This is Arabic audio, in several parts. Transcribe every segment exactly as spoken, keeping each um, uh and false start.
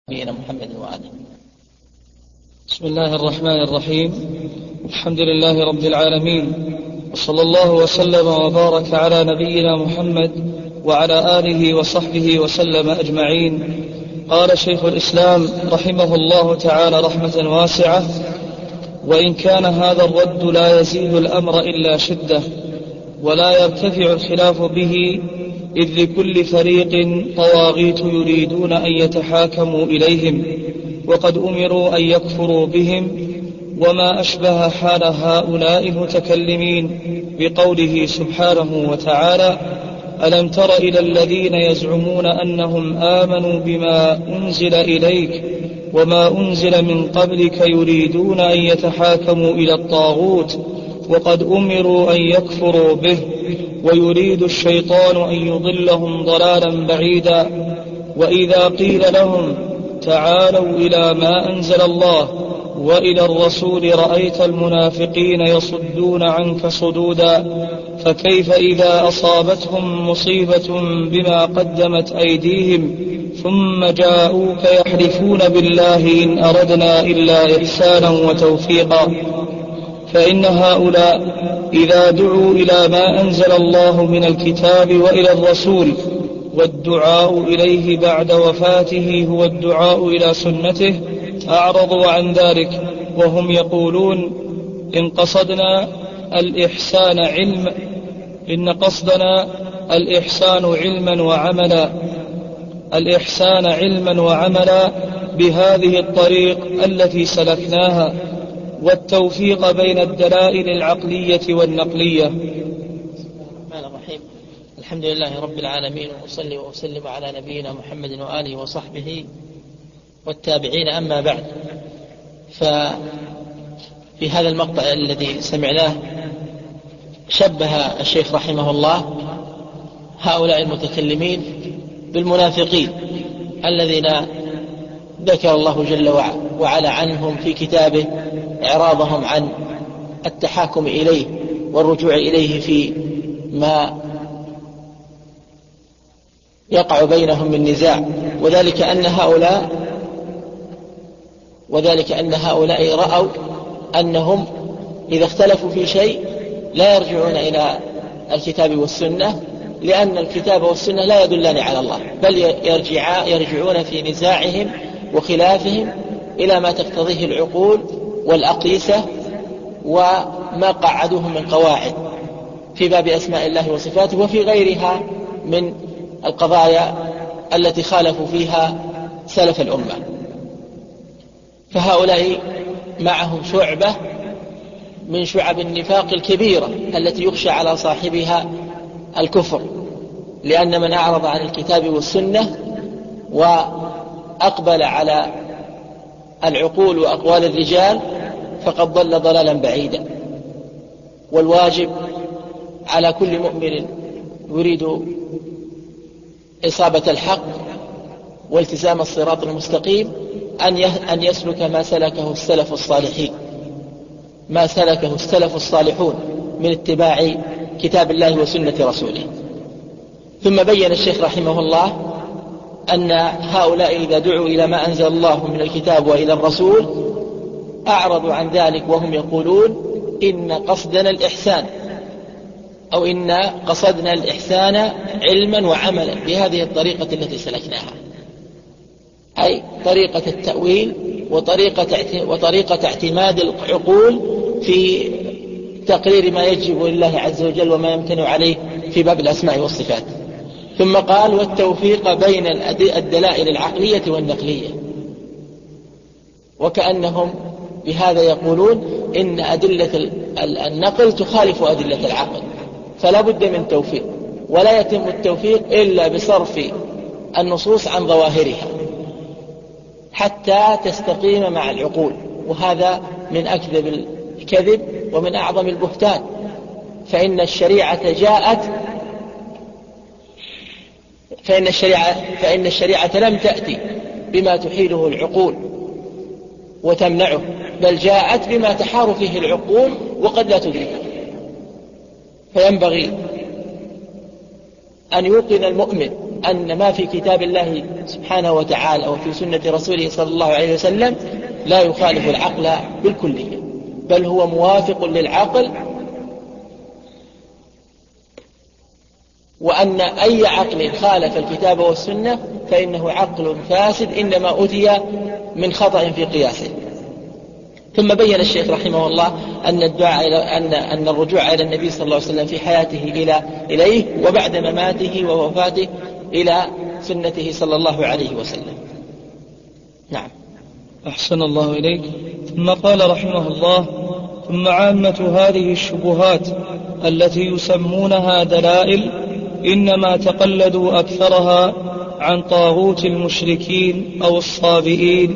نبينا محمد وآله. بسم الله الرحمن الرحيم. الحمد لله رب العالمين، وصلى الله وسلم وبارك على نبينا محمد وعلى آله وصحبه وسلم أجمعين. قال شيخ الإسلام رحمه الله تعالى رحمة واسعة: وإن كان هذا الرد لا يزيد الأمر إلا شدة، ولا يرتفع الخلاف به، إذ لكل فريق طواغيت يريدون أن يتحاكموا إليهم، وقد أمروا أن يكفروا بهم، وما أشبه حال هؤلاء المتكلمين بقوله سبحانه وتعالى: ألم تر إلى الذين يزعمون أنهم آمنوا بما أنزل إليك وما أنزل من قبلك يريدون أن يتحاكموا إلى الطاغوت وقد أمروا أن يكفروا به، ويريد الشيطان أن يضلهم ضلالا بعيدا. وإذا قيل لهم تعالوا إلى ما أنزل الله وإلى الرسول رأيت المنافقين يصدون عنك صدودا، فكيف إذا أصابتهم مصيبة بما قدمت أيديهم ثم جاءوك يحلفون بالله إن أردنا إلا إحسانا وتوفيقا. فإن هؤلاء إذا دعوا إلى ما أنزل الله من الكتاب وإلى الرسول، والدعاء إليه بعد وفاته هو الدعاء إلى سنته، أعرضوا عن ذلك، وهم يقولون إن قصدنا الإحسان علم إن قصدنا الإحسان علما وعملا الإحسان علما وعملا بهذه الطريق التي سلكناها، والتوفيق بين الدلائل العقلية والنقلية. الرحمن الرحيم. الحمد لله رب العالمين، وأصلي وأسلم على نبينا محمد وآله وصحبه والتابعين، أما بعد. ففي هذا المقطع الذي سمعناه شبه الشيخ رحمه الله هؤلاء المتكلمين بالمنافقين الذين ذكر الله جل وعلا عنهم في كتابه إعراضهم عن التحاكم إليه والرجوع إليه في ما يقع بينهم من نزاع، وذلك أن هؤلاء وذلك أن هؤلاء رأوا أنهم إذا اختلفوا في شيء لا يرجعون إلى الكتاب والسنة، لأن الكتاب والسنة لا يدلان على الله، بل يرجع يرجعون في نزاعهم وخلافهم إلى ما تقتضيه العقول والأقيسة وما قعدوه من قواعد في باب أسماء الله وصفاته وفي غيرها من القضايا التي خالفوا فيها سلف الأمة. فهؤلاء معهم شعبة من شعب النفاق الكبيرة التي يخشى على صاحبها الكفر، لأن من أعرض عن الكتاب والسنة وأقبل على العقول وأقوال الرجال فقد ضل ضلالا بعيدا. والواجب على كل مؤمن يريد إصابة الحق والتزام الصراط المستقيم أن يسلك ما سلكه السلف الصالحين ما سلكه السلف الصالحون من اتباع كتاب الله وسنة رسوله. ثم بين الشيخ رحمه الله أن هؤلاء إذا دعوا إلى ما أنزل الله من الكتاب وإلى الرسول أعرضوا عن ذلك، وهم يقولون إن قصدنا الإحسان أو إن قصدنا الإحسان علما وعملا بهذه الطريقة التي سلكناها، أي طريقة التأويل وطريقة وطريقة اعتماد العقول في تقرير ما يجب لله عز وجل وما يمتنع عليه في باب الأسماء والصفات. ثم قال: والتوفيق بين الدلائل العقلية والنقلية، وكأنهم بهذا يقولون إن أدلة النقل تخالف أدلة العقل، فلا بد من توفيق، ولا يتم التوفيق إلا بصرف النصوص عن ظواهرها حتى تستقيم مع العقول، وهذا من أكذب الكذب ومن أعظم البهتان. فإن الشريعة جاءت فإن الشريعة فإن الشريعة لم تأتي بما تحيله العقول وتمنعه، بل جاءت بما تحار فيه العقول وقد لا تدركه. فينبغي أن يوقن المؤمن أن ما في كتاب الله سبحانه وتعالى وفي سنة رسوله صلى الله عليه وسلم لا يخالف العقل بالكلية، بل هو موافق للعقل، وأن أي عقل خالف الكتاب والسنة فإنه عقل فاسد إنما أتي من خطأ في قياسه. ثم بين الشيخ رحمه الله أن الدعاء إلى أن أن الرجوع إلى النبي صلى الله عليه وسلم في حياته إلى إليه وبعد مماته ووفاته إلى سنته صلى الله عليه وسلم. نعم. أحسن الله إليك. ثم قال رحمه الله: ثم عامة هذه الشبهات التي يسمونها دلائل إنما تقلدوا أكثرها عن طاغوت المشركين أو الصابئين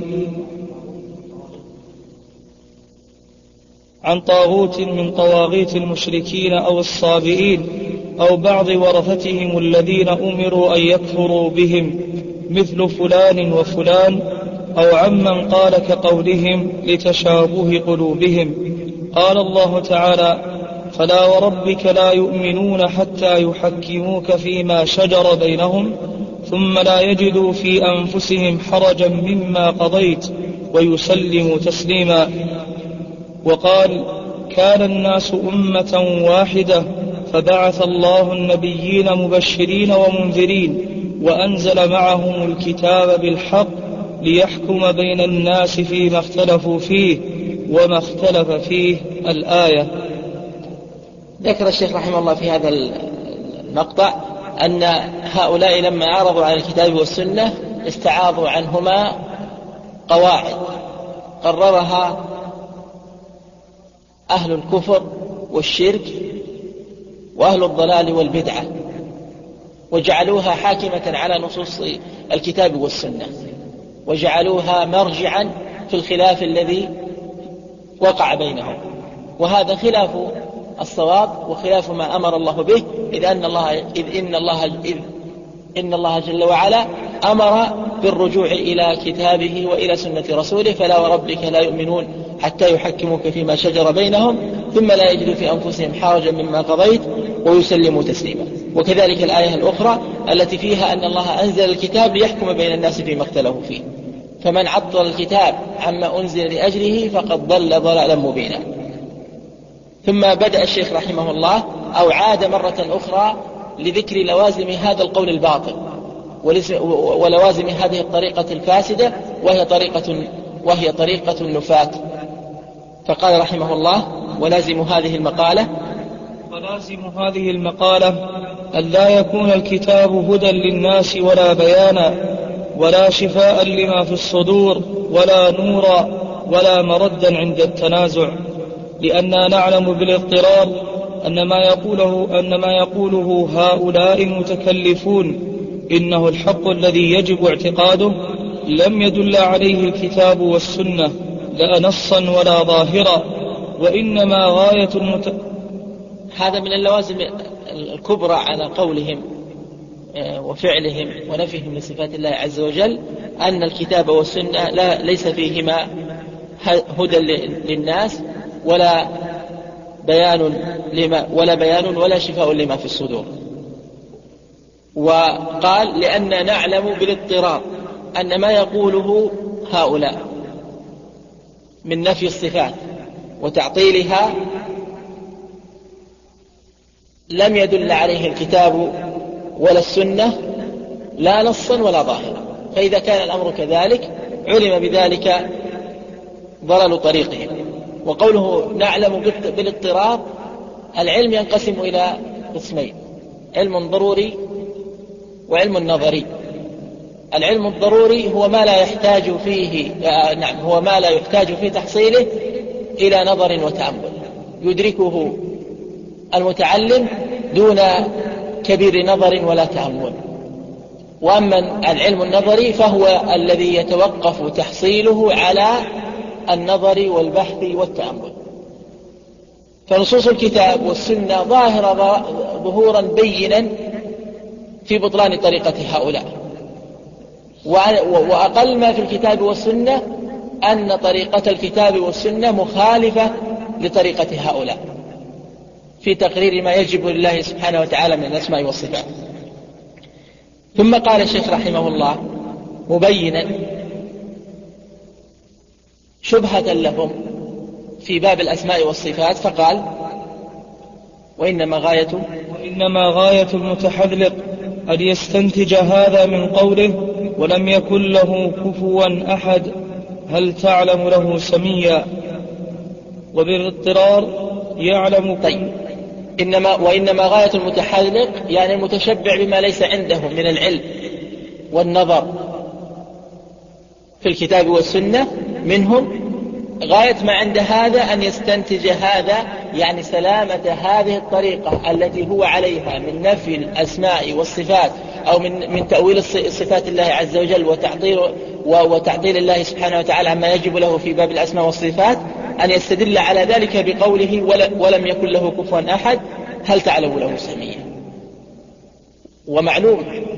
عن طاغوت من طواغيت المشركين أو الصابئين أو بعض ورثتهم الذين أمروا أن يكفروا بهم مثل فلان وفلان، أو عمن قال كقولهم لتشابه قلوبهم. قال الله تعالى: فلا وربك لا يؤمنون حتى يحكموك فيما شجر بينهم ثم لا يجدوا في أنفسهم حرجا مما قضيت ويسلموا تسليما. وقال: كان الناس أمة واحدة فبعث الله النبيين مبشرين ومنذرين وأنزل معهم الكتاب بالحق ليحكم بين الناس فيما اختلفوا فيه وما اختلف فيه الآية. ذكر الشيخ رحمه الله في هذا المقطع أن هؤلاء لما أعرضوا عن الكتاب والسنة استعاضوا عنهما قواعد قررها أهل الكفر والشرك وأهل الضلال والبدعة، وجعلوها حاكمة على نصوص الكتاب والسنة، وجعلوها مرجعا في الخلاف الذي وقع بينهم، وهذا خلاف الصواب وخلاف ما أمر الله به، إذ أن الله إذ إن الله إذ إن الله جل وعلا أمر بالرجوع إلى كتابه وإلى سنة رسوله: فلا وربك لا يؤمنون حتى يحكموك فيما شجر بينهم ثم لا يجدوا في أنفسهم حرجا مما قضيت ويسلموا تسليما. وكذلك الآية الأخرى التي فيها أن الله أنزل الكتاب ليحكم بين الناس فيما اختلفوا فيه، فمن عطل الكتاب عما أنزل لأجله فقد ضل ضلالا مبينا. ثم بدأ الشيخ رحمه الله أو عاد مرة أخرى لذكر لوازم هذا القول الباطل ولوازم هذه الطريقة الفاسدة، وهي طريقة وهي طريقة النفاة. فقال رحمه الله: ولازم هذه المقالة ولازم هذه المقالة أن لا يكون الكتاب هدى للناس ولا بيانا ولا شفاء لما في الصدور ولا نورا ولا مردا عند التنازع، لأننا نعلم بالاضطرار أن ما يقوله, أن ما يقوله هؤلاء المتكلفون إنه الحق الذي يجب اعتقاده لم يدل عليه الكتاب والسنة لا نصا ولا ظاهرا، وإنما غاية المت... هذا من اللوازم الكبرى على قولهم وفعلهم ونفيهم لصفات الله عز وجل، أن الكتاب والسنة لا ليس فيهما هدى للناس ولا بيان لما ولا بيان ولا شفاء لما في الصدور. وقال: لأننا نعلم بالاضطرار أن ما يقوله هؤلاء من نفي الصفات وتعطيلها لم يدل عليه الكتاب ولا السنة لا نصا ولا ظاهرا، فإذا كان الأمر كذلك علم بذلك ضلل طريقهم. وقوله نعلم بالاضطرار، العلم ينقسم إلى قسمين: علم ضروري وعلم نظري. العلم الضروري هو ما لا يحتاج فيه نعم هو ما لا يحتاج في تحصيله إلى نظر وتأمل، يدركه المتعلم دون كبير نظر ولا تأمل. وأما العلم النظري فهو الذي يتوقف تحصيله على النظر والبحث والتأمل. فنصوص الكتاب والسنة ظاهرة ظهورا بينا في بطلان طريقة هؤلاء، وأقل ما في الكتاب والسنة أن طريقة الكتاب والسنة مخالفة لطريقة هؤلاء في تقرير ما يجب لله سبحانه وتعالى من الأسماء والصفات. ثم قال الشيخ رحمه الله مبينا شبهة لهم في باب الأسماء والصفات فقال وإنما غاية وإنما غاية المتحذلق أن يستنتج هذا من قوله ولم يكن له كفوا أحد هل تعلم له سميا، وبالاضطرار يعلم. طيب إنما وإنما غاية المتحذلق يعني المتشبع بما ليس عنده من العلم والنظر في الكتاب والسنة منهم، غاية ما عند هذا أن يستنتج هذا يعني سلامة هذه الطريقة التي هو عليها من نفي الأسماء والصفات أو من من تأويل صفات الله عز وجل وتعطيل وتعطيل الله سبحانه وتعالى عما يجب له في باب الأسماء والصفات، أن يستدل على ذلك بقوله ولم يكن له كفوا أحد هل تعلم له سميا. ومعلوم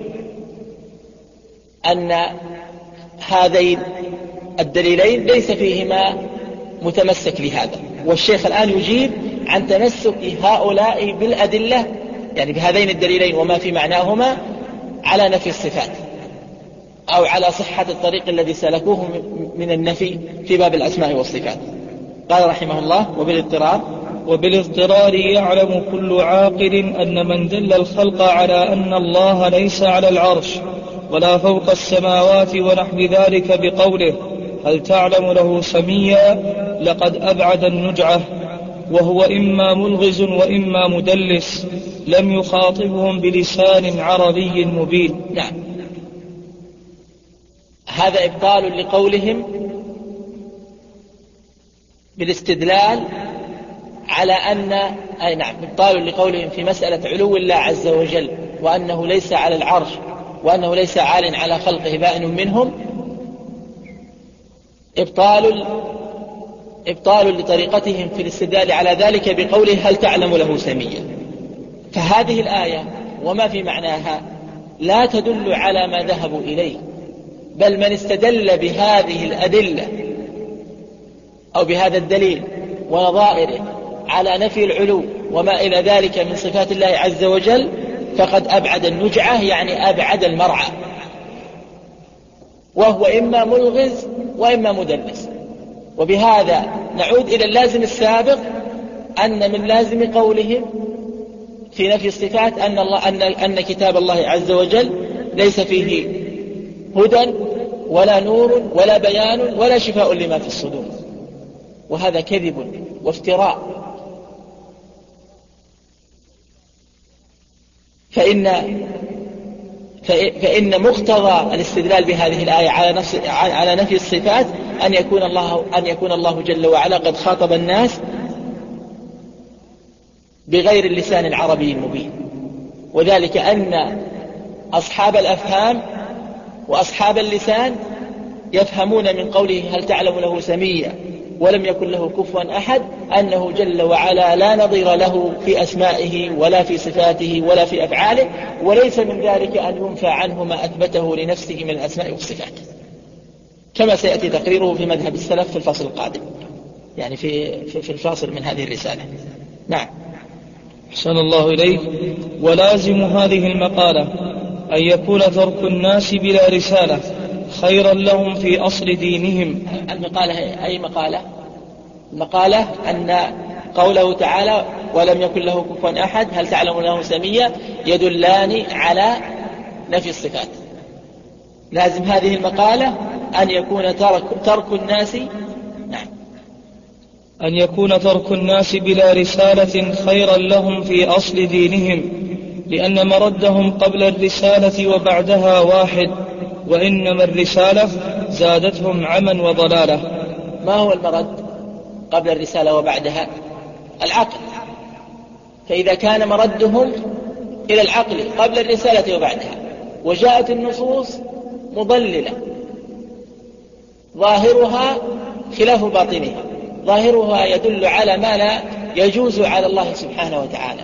أن هذين الدليلين ليس فيهما متمسك لهذا، والشيخ الآن يجيب عن تمسك هؤلاء بالأدلة يعني بهذين الدليلين وما في معناهما على نفي الصفات أو على صحة الطريق الذي سلكوه من النفي في باب الأسماء والصفات. قال رحمه الله وبالاضطرار وبالاضطرار يعلم كل عاقل أن من دل الخلق على أن الله ليس على العرش ولا فوق السماوات ونحو ذلك بقوله هل تعلم له سميا لقد أبعد النجعة، وهو إما ملغز وإما مدلس لم يخاطبهم بلسان عربي مبين. نعم، هذا إبطال لقولهم بالاستدلال على أن أي نعم إبطال لقولهم في مسألة علو الله عز وجل وأنه ليس على العرش وأنه ليس عال على خلقه بائن منهم، إبطال إبطال لطريقتهم في الاستدلال على ذلك بقوله هل تعلم له سميا. فهذه الآية وما في معناها لا تدل على ما ذهبوا إليه، بل من استدل بهذه الأدلة أو بهذا الدليل ونظائره على نفي العلو وما إلى ذلك من صفات الله عز وجل فقد أبعد النجعة يعني أبعد المرعى، وهو إما ملغز وإما مدلس. وبهذا نعود إلى اللازم السابق أن من لازم قولهم في نفي الصفات أن, الله أن, أن كتاب الله عز وجل ليس فيه هدى ولا نور ولا بيان ولا شفاء لما في الصدور، وهذا كذب وافتراء. فإن, فإن مقتضى الاستدلال بهذه الآية على, على نفي الصفات أن يكون الله, أن يكون الله جل وعلا قد خاطب الناس بغير اللسان العربي المبين، وذلك أن أصحاب الأفهام وأصحاب اللسان يفهمون من قوله هل تعلم له سميا ولم يكن له كفوا أحد أنه جل وعلا لا نظير له في أسمائه ولا في صفاته ولا في أفعاله، وليس من ذلك أن ينفى عنه ما أثبته لنفسه من الأسماء والصفات، كما سيأتي تقريره في مذهب السلف في الفصل القادم، يعني في, في, في الفاصل من هذه الرسالة. نعم. أحسن الله إليك. ولازم هذه المقالة أن يكون ترك الناس بلا رسالة خيرا لهم في أصل دينهم. المقالة أي مقالة؟ المقالة أن قوله تعالى ولم يكن له كفوا أحد هل تعلم له سميا يدلان على نفي الصفات. لازم هذه المقالة أن يكون ترك, ترك الناس نعم أن يكون ترك الناس بلا رسالة خيرا لهم في أصل دينهم، لأن مردهم قبل الرسالة وبعدها واحد، وإنما الرسالة زادتهم عما وضلالة. ما هو المرد قبل الرسالة وبعدها؟ العقل. فإذا كان مردهم إلى العقل قبل الرسالة وبعدها وجاءت النصوص مضللة ظاهرها خلاف باطنها، ظاهرها يدل على ما لا يجوز على الله سبحانه وتعالى،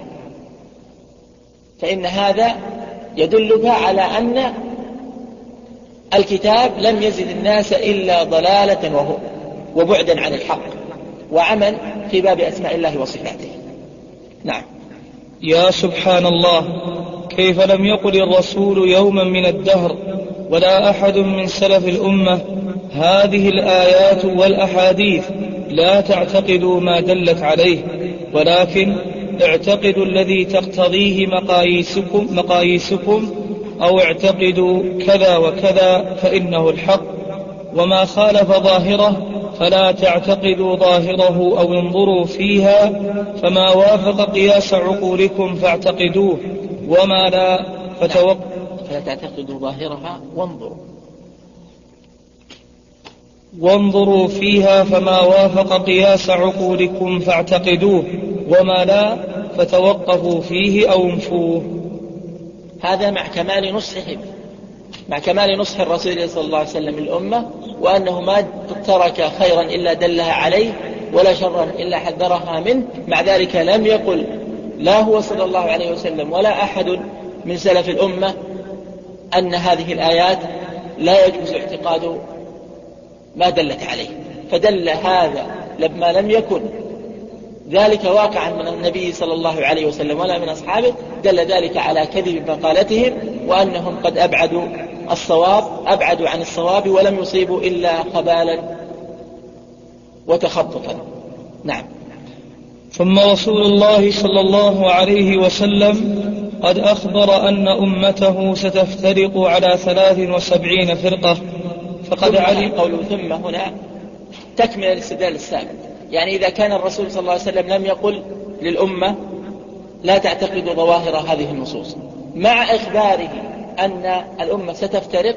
فإن هذا يدلك على أن الكتاب لم يزد الناس إلا ضلالة وهو وبعدا عن الحق وعمل في باب أسماء الله وصفاته. نعم. يا سبحان الله، كيف لم يقل الرسول يوما من الدهر ولا أحد من سلف الأمة هذه الآيات والأحاديث لا تعتقدوا ما دلت عليه، ولكن اعتقدوا الذي تقتضيه مقاييسكم, مقاييسكم أو اعتقدوا كذا وكذا فإنه الحق، وما خالف ظاهره فلا تعتقدوا ظاهره أو انظروا فيها، فما وافق قياس عقولكم فاعتقدوه وما لا فتوقفوا. فلا تعتقدوا ظاهرها وانظروا وانظروا فيها فما وافق قياس عقولكم فاعتقدوه وما لا فتوقفوا فيه أو انفوه. هذا مع كمال نصحهم، مع كمال نصح الرسول صلى الله عليه وسلم الأمة، وأنه ما ترك خيرا إلا دلها عليه ولا شرا إلا حذرها منه. مع ذلك لم يقل لا هو صلى الله عليه وسلم ولا أحد من سلف الأمة أن هذه الآيات لا يجوز اعتقاد ما دلت عليه، فدل هذا لما لم يكن ذلك واقعا من النبي صلى الله عليه وسلم ولا من أصحابه، دل ذلك على كذب مقالتهم وأنهم قد أبعدوا الصواب أبعدوا عن الصواب ولم يصيبوا إلا خبالا وتخبطا. نعم. ثم رسول الله صلى الله عليه وسلم قد أخبر أن أمته ستفترق على ثلاث وسبعين فرقة، فقد علم قوله ثم هنا تكمل الاستدلال السابق، يعني إذا كان الرسول صلى الله عليه وسلم لم يقل للأمة لا تعتقد ظواهر هذه النصوص، مع إخباره أن الأمة ستفترق،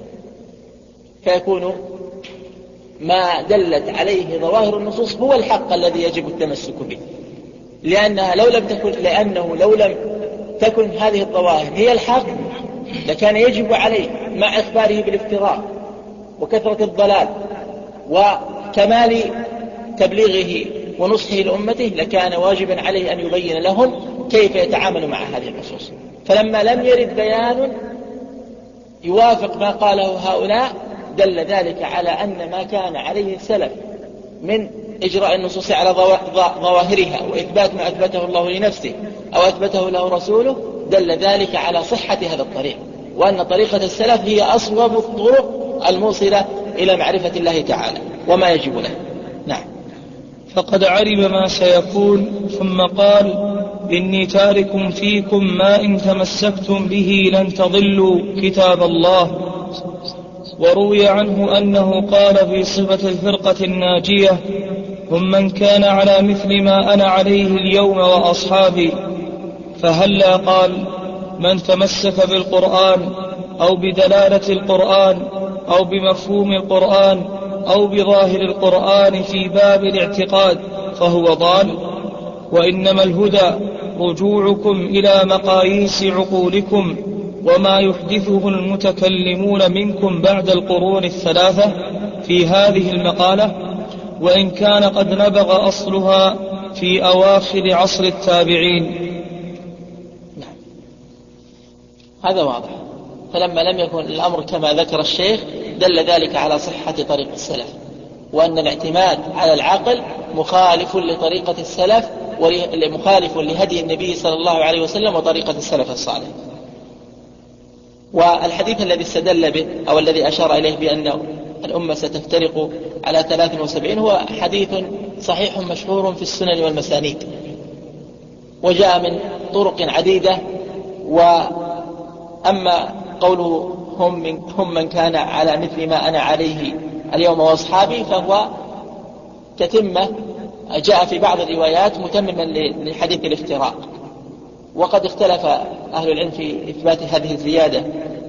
فيكون ما دلت عليه ظواهر النصوص هو الحق الذي يجب التمسك به، لأنها لو لم تكن لأنه لو لم تكن هذه الظواهر هي الحق لكان يجب عليه مع إخباره بالافتراق وكثرة الضلال وكمال تبليغه ونصحه لأمته، لكان واجبا عليه أن يبين لهم كيف يتعامل مع هذه النصوص. فلما لم يرد بيان يوافق ما قاله هؤلاء دل ذلك على أن ما كان عليه السلف من إجراء النصوص على ظواهرها وإثبات ما أثبته الله لنفسه أو أثبته له رسوله، دل ذلك على صحة هذا الطريق، وأن طريقة السلف هي أصوب الطرق الموصلة إلى معرفة الله تعالى وما يجب له. نعم. فقد علم ما سيكون، ثم قال إني تارك فيكم ما إن تمسكتم به لن تضلوا كتاب الله. وروي عنه أنه قال في صفة الفرقة الناجية هم من كان على مثل ما أنا عليه اليوم وأصحابي، فهلا قال من تمسك بالقرآن أو بدلالة القرآن أو بمفهوم القرآن أو بظاهر القرآن في باب الاعتقاد فهو ضال، وإنما الهدى رجوعكم إلى مقاييس عقولكم وما يحدثه المتكلمون منكم بعد القرون الثلاثة في هذه المقالة، وإن كان قد نبغ أصلها في أواخر عصر التابعين. نعم. هذا واضح. فلما لم يكن الأمر كما ذكر الشيخ دل ذلك على صحة طريق السلف، وأن الاعتماد على العقل مخالف لطريقة السلف ومخالف لهدي النبي صلى الله عليه وسلم وطريقة السلف الصالح. والحديث الذي استدل به أو الذي أشار إليه بأن الأمة ستفترق على ثلاث وسبعين هو حديث صحيح مشهور في السنن والمسانيد، وجاء من طرق عديدة. وأما قوله هم من, هم من كان على مثل ما أنا عليه اليوم وأصحابي فهو تتمة جاء في بعض الروايات متمما لحديث الافتراق، وقد اختلف أهل العلم في إثبات هذه الزيادة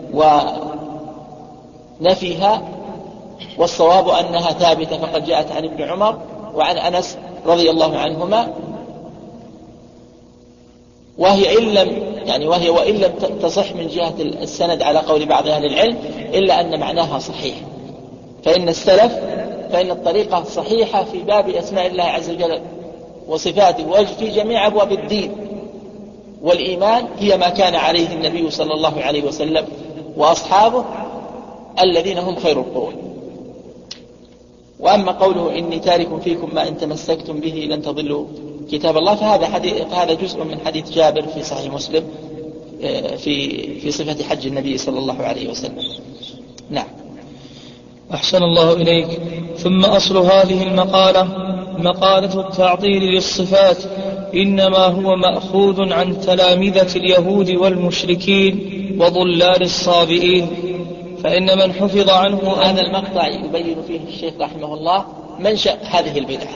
ونفيها، والصواب أنها ثابتة، فقد جاءت عن ابن عمر وعن أنس رضي الله عنهما، وهي إن لم يعني وهي وإن لم تصح من جهة السند على قول بعض أهل العلم إلا أن معناها صحيح. فإن السلف فإن الطريقة الصحيحة في باب أسماء الله عز وجل وصفاته وفي جميع أبواب الدين والإيمان هي ما كان عليه النبي صلى الله عليه وسلم وأصحابه الذين هم خير القرون. وأما قوله إني تارك فيكم ما إن تمسكتم به لن تضلوا كتاب الله، فهذا, حديث فهذا جزء من حديث جابر في صحيح مسلم في في صفة حج النبي صلى الله عليه وسلم. نعم. أحسن الله إليك. ثم أصل هذه المقالة مقالة التعطيل للصفات إنما هو مأخوذ عن تلامذة اليهود والمشركين وضلال الصابئين. فإن من حفظ عنه هذا المقطع يبين فيه الشيخ رحمه الله منشأ هذه البدعة،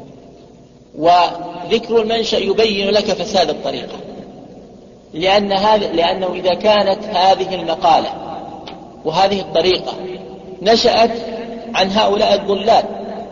وذكر المنشأ يبين لك فساد الطريقة، لأن هذا لأنه إذا كانت هذه المقالة وهذه الطريقة نشأت عن هؤلاء الضلال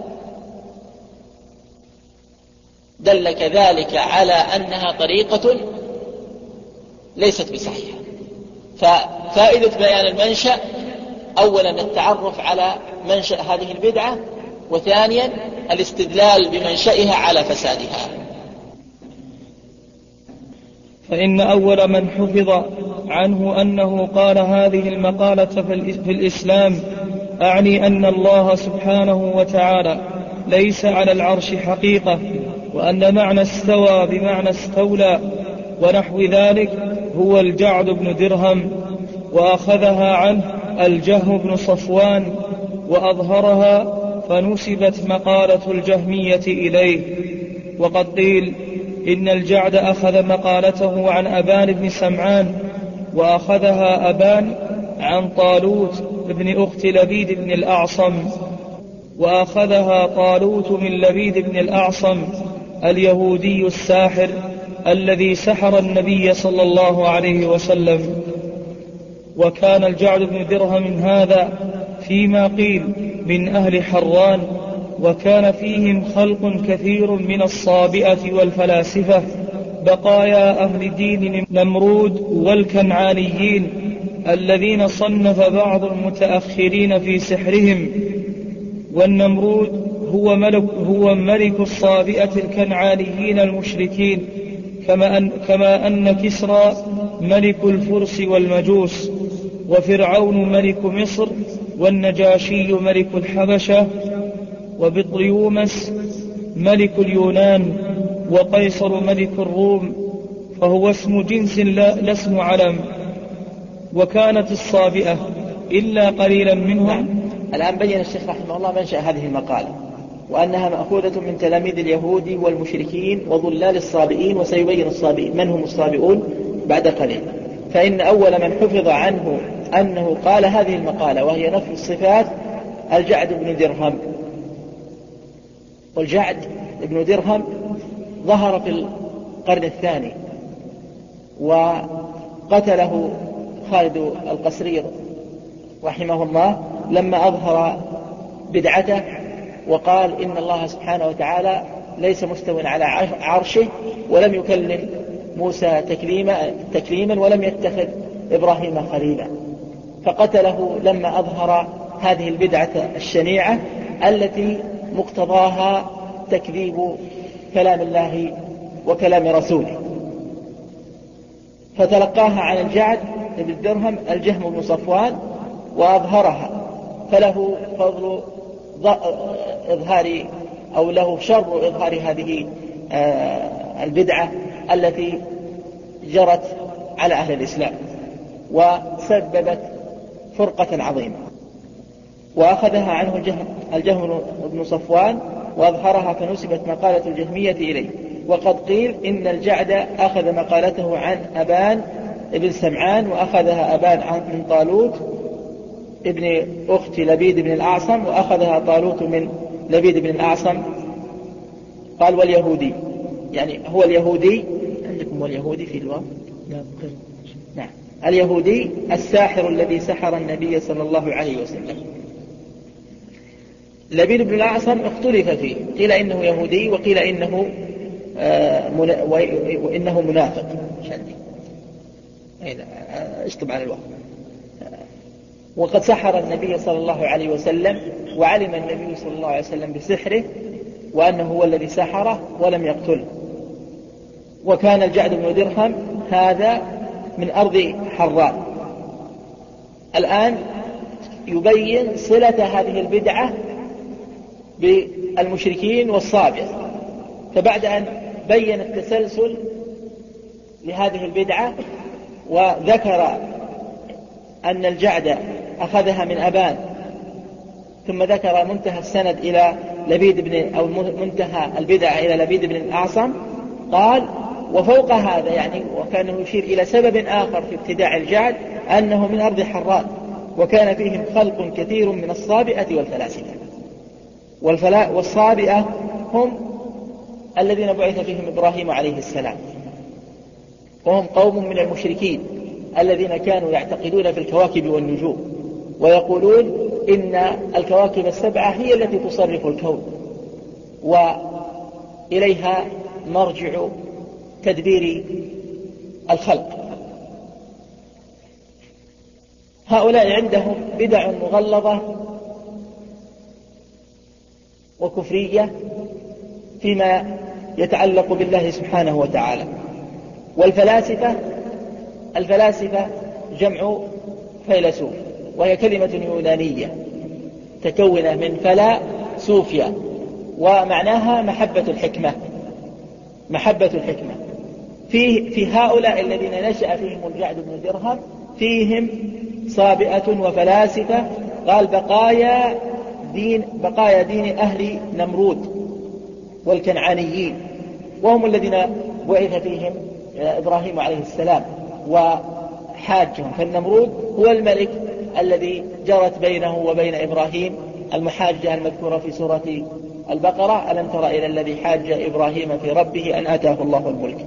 دلك ذلك على أنها طريقة ليست بصحيحة. ففائدة بيان المنشأ أولا التعرف على منشأ هذه البدعة، وثانيا الاستدلال بمنشأها على فسادها. فإن أول من حفظ عنه أنه قال هذه المقالة في الإسلام أعني أن الله سبحانه وتعالى ليس على العرش حقيقة، وأن معنى استوى بمعنى استولى ونحو ذلك هو الجعد بن درهم، وأخذها عنه الجهم بن صفوان وأظهرها فنسبت مقالة الجهمية إليه. وقد قيل إن الجعد أخذ مقالته عن أبان بن سمعان، وأخذها أبان عن طالوت بن أخت لبيد بن الأعصم، وأخذها طالوت من لبيد بن الأعصم اليهودي الساحر الذي سحر النبي صلى الله عليه وسلم. وكان الجعد بن درهم هذا فيما قيل من أهل حران، وكان فيهم خلق كثير من الصابئة والفلاسفة بقايا أهل دين نمرود والكنعانيين الذين صنف بعض المتأخرين في سحرهم. والنمرود هو ملك, هو ملك الصابئة الكنعانيين المشركين، كما أن, كما أن كسرى ملك الفرس والمجوس، وفرعون ملك مصر، والنجاشي ملك الحبشة، وبطريومس ملك اليونان، وقيصر ملك الروم، فهو اسم جنس لا اسم علم. وكانت الصابئة إلا قليلا منهم. الآن بين الشيخ رحمه الله منشأ هذه المقالة، وأنها مأخوذة من تلاميذ اليهود والمشركين وضلال الصابئين، وسيبين الصابئين من هم الصابئون بعد قليل. فإن أول من حفظ عنه أنه قال هذه المقالة وهي نفي الصفات الجعد بن درهم. والجعد بن درهم ظهر في القرن الثاني، وقتله خالد القسري رحمه الله لما أظهر بدعته وقال إن الله سبحانه وتعالى ليس مستوٍ على عرشه، ولم يكلم موسى تكليما, تكليما ولم يتخذ إبراهيم خليلا. فقتله لما أظهر هذه البدعة الشنيعة التي مقتضاها تكذيب كلام الله وكلام رسوله. فتلقاها عن الجعد بن درهم الجهم بن صفوان وأظهرها، فله فضل إظهار أو له شر إظهار هذه البدعة التي جرت على أهل الإسلام وسببت فرقة عظيمة. وأخذها عنه الجهم, الجهم بن صفوان وأظهرها فنسبت مقالة الجهمية إليه. وقد قيل إن الجعد أخذ مقالته عن أبان ابن سمعان، وأخذها أبان عن طالوت ابن أخت لبيد بن الأعصم، وأخذها طالوت من لبيد بن الأعصم. قال واليهودي، يعني هو اليهودي، عندكم واليهودي في الواو؟ نعم، اليهودي الساحر الذي سحر النبي صلى الله عليه وسلم. لبيد بن الأعصم اختلف فيه، قيل إنه يهودي وقيل إنه آه منا وإنه منافق. اشطب على الواو. وقد سحر النبي صلى الله عليه وسلم، وعلم النبي صلى الله عليه وسلم بسحره وأنه هو الذي سحره ولم يقتله. وكان الجعد بن درهم هذا من أرض حران. الآن يبين صلة هذه البدعة بالمشركين والصابئة. فبعد أن بين التسلسل لهذه البدعة وذكر أن الجعد أخذها من أبان، ثم ذكر منتهى السند إلى لبيد بن أو منتهى البدعة إلى لبيد بن الأعصم، قال وفوق هذا يعني وكان يشير إلى سبب آخر في ابتداع الجعد أنه من أرض حران، وكان فيهم خلق كثير من الصابئة والفلاسفة. والفلا والصابئة هم الذين بعث فيهم إبراهيم عليه السلام، وهم قوم من المشركين الذين كانوا يعتقدون في الكواكب والنجوم، ويقولون إن الكواكب السبعة هي التي تصرف الكون وإليها مرجع تدبير الخلق. هؤلاء عندهم بدع مغلظة وكفرية فيما يتعلق بالله سبحانه وتعالى. والفلاسفة الفلاسفة جمع فيلسوف، وهي كلمة يونانية تكونة من فلا سوفيا، ومعناها محبة الحكمة محبة الحكمة. في, في هؤلاء الذين نشأ فيهم الجعد بن درهم فيهم صابئة وفلاسفة، قال بقايا دين, بقايا دين أهل نمرود والكنعانيين، وهم الذين بعث فيهم إبراهيم عليه السلام وحاجهم. فالنمرود هو الملك الذي جرت بينه وبين إبراهيم المحاجة المذكورة في سورة البقرة: ألم تر إلى الذي حاج إبراهيم في ربه أن آتاه الله الملك.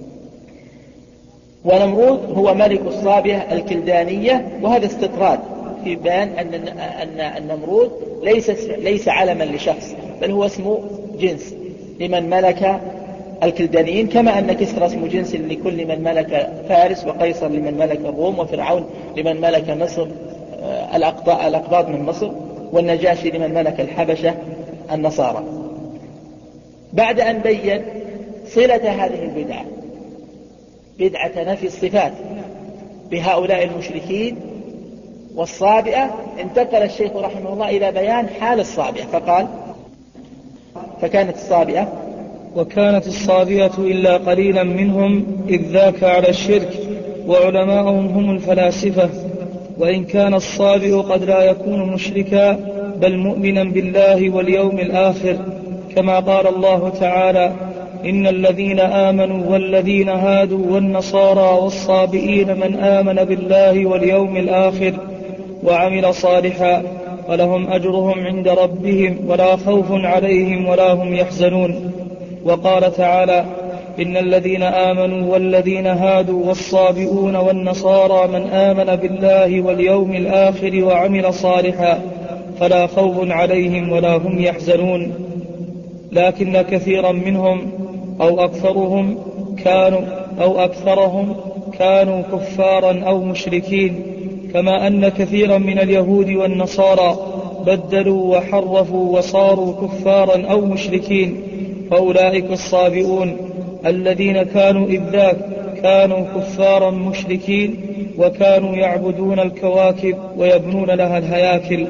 ونمرود هو ملك الصابئة الكلدانية، وهذا استطراد في بيان أن أن النمرود ليس ليس علما لشخص، بل هو اسم جنس لمن ملك الكلدانيين، كما أن كسرى اسم جنس لكل من ملك فارس، وقيصر لمن ملك الروم، وفرعون لمن ملك مصر الأقباط من مصر، والنجاشي لمن ملك الحبشة النصارى. بعد أن بين صلة هذه البدعة بدعة نفي الصفات بهؤلاء المشركين والصابئة، انتقل الشيخ رحمه الله إلى بيان حال الصابئة فقال: فكانت الصابئة وكانت الصابئة إلا قليلا منهم إذ ذاك على الشرك، وعلماءهم هم الفلاسفة. وإن كان الصابئ قد لا يكون مشركا بل مؤمنا بالله واليوم الآخر، كما قال الله تعالى: إن الذين آمنوا والذين هادوا والنصارى والصابئين من آمن بالله واليوم الآخر وعمل صالحا فلهم أجرهم عند ربهم ولا خوف عليهم ولا هم يحزنون. وقال تعالى: إن الذين آمنوا والذين هادوا والصابئون والنصارى من آمن بالله واليوم الآخر وعمل صالحا فلا خوف عليهم ولا هم يحزنون. لكن كثيرا منهم أو أكثرهم كانوا أو أكثرهم كانوا كفارا أو مشركين، كما أن كثيرا من اليهود والنصارى بدلوا وحرفوا وصاروا كفارا أو مشركين. فأولئك الصابئون الذين كانوا إذ ذاك كانوا كفارا مشركين، وكانوا يعبدون الكواكب ويبنون لها الهياكل.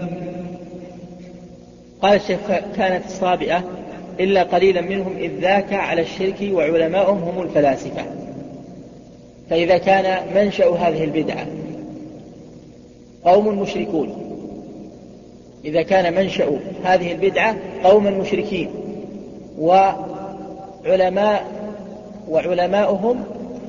قال الشيخ: كانت الصابئة إلا قليلا منهم إذ ذاك على الشرك وعلماؤهم هم الفلاسفة. فإذا كان منشأ هذه البدعة قوم مشركون، إذا كان منشأ هذه البدعة قوم مشركين وعلماء وعلماؤهم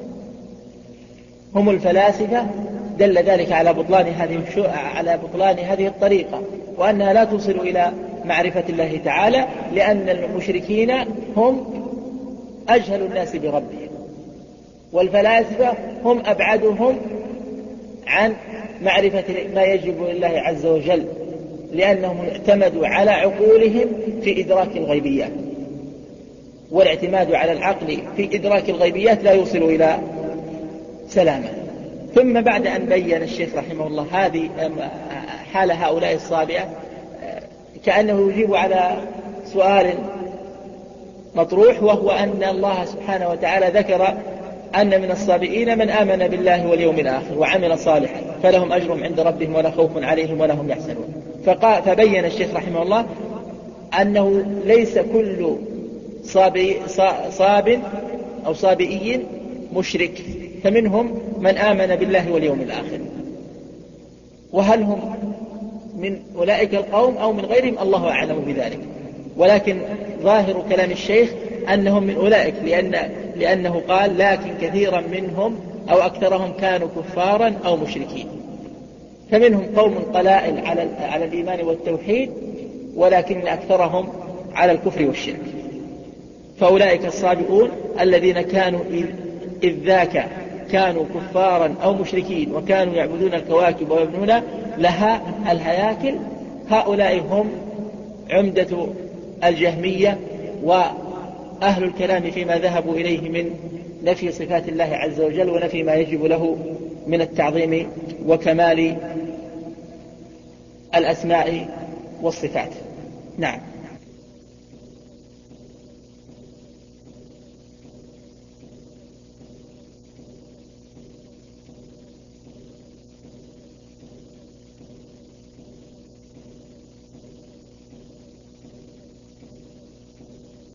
هم الفلاسفة، دل ذلك على بطلان هذه على بطلان هذه الطريقة، وأنها لا توصل إلى معرفة الله تعالى، لأن المشركين هم أجهل الناس بربهم، والفلاسفة هم أبعدهم عن معرفة ما يجب لله عز وجل، لأنهم اعتمدوا على عقولهم في إدراك الغيبيات، والاعتماد على العقل في إدراك الغيبيات لا يوصل إلى سلامة. ثم بعد أن بين الشيخ رحمه الله هذه حال هؤلاء الصابئة، كأنه يجيب على سؤال مطروح، وهو أن الله سبحانه وتعالى ذكر أن من الصابئين من آمن بالله واليوم الآخر وعمل صالحا فلهم أجرهم عند ربهم ولا خوف عليهم ولا هم يحزنون. فبين الشيخ رحمه الله أنه ليس كل صاب أو صابئي مشرك، فمنهم من آمن بالله واليوم الآخر. وهل هم من أولئك القوم أو من غيرهم الله أعلم بذلك، ولكن ظاهر كلام الشيخ أنهم من أولئك، لأن لأنه قال لكن كثيرا منهم أو أكثرهم كانوا كفارا أو مشركين. فمنهم قوم قلائل على على الإيمان والتوحيد، ولكن أكثرهم على الكفر والشرك. فأولئك الصابئون الذين كانوا إذ ذاك كانوا كفارا أو مشركين وكانوا يعبدون الكواكب ويبنون لها الهياكل، هؤلاء هم عمدة الجهمية وأهل الكلام فيما ذهبوا إليه من نفي صفات الله عز وجل ونفي ما يجب له من التعظيم وكمال الأسماء والصفات. نعم.